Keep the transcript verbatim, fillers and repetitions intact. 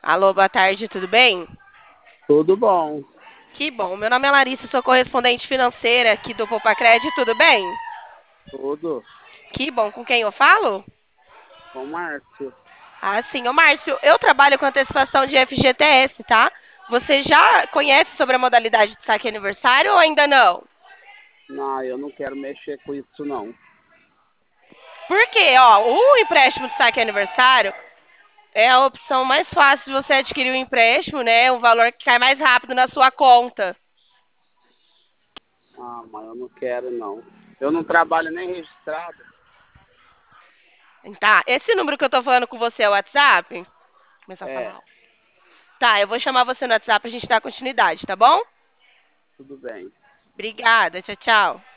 Alô, boa tarde, tudo bem? Tudo bom, Que bom. Meu nome é Larissa, sou correspondente financeira aqui do Popacred, tudo bem? tudo. Que bom. Com quem eu falo? Com Márcio. Ah, sim. Ô, Márcio, eu trabalho com antecipação de F G T S, tá? Você já conhece sobre a modalidade de saque aniversário ou ainda não? Não, eu não quero mexer com isso, não. Por quê? Ó, o empréstimo de saque aniversário é a opção mais fácil de você adquirir o empréstimo, né? Um valor que cai mais rápido na sua conta. Ah, mas eu não quero, não. Eu não trabalho nem registrado. Tá, esse número que eu tô falando com você é o WhatsApp? Começar a É, falar. Tá, eu vou chamar você no WhatsApp pra gente dar continuidade, tá bom? tudo bem. Obrigada, tchau, tchau.